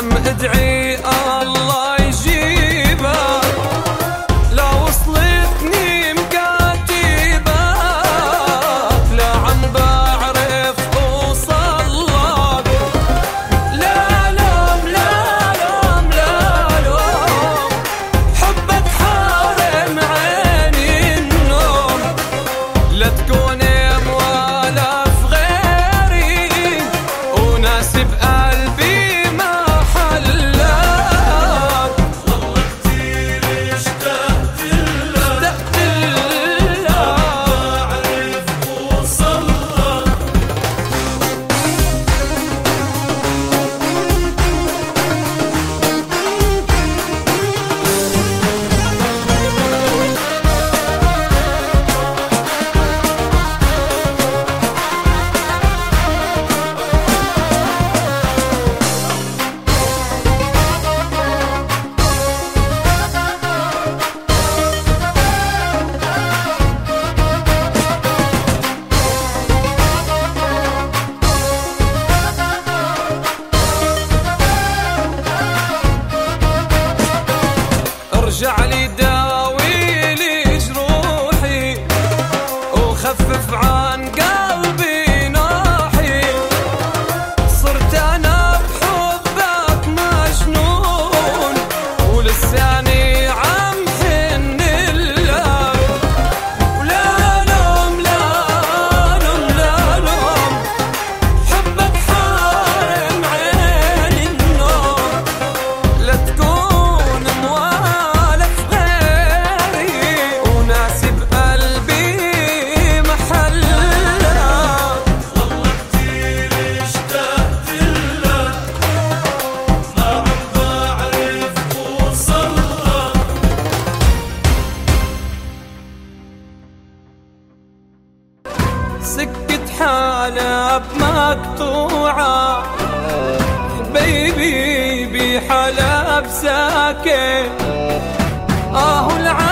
عم ادعي الله يجيبه، لا وصلتني مكاتبه، لا عم بعرف اوصلك، لا لوم لا لوم لا لوم، حبك حارم عيني النوم، لا تكون موالف غيري وناسب قلبي محلك، والله كتير اشتقت لك بعرف اوصلك. ارجع لي داوي لي جروحي وخفف عن قلبي ناحي، صرت انا بحبك مجنون ولساني عم حن لك، ولا لوم لا لوم لا لوم، حبك حارم عيني النوم، لا تكون موالف غيري وناسب قلبي محلك، والله كتير اشتقت لك ما عم بعرف اوصلك. سكت حلب مقطوعة حبيبي بحلب ساكت، العالم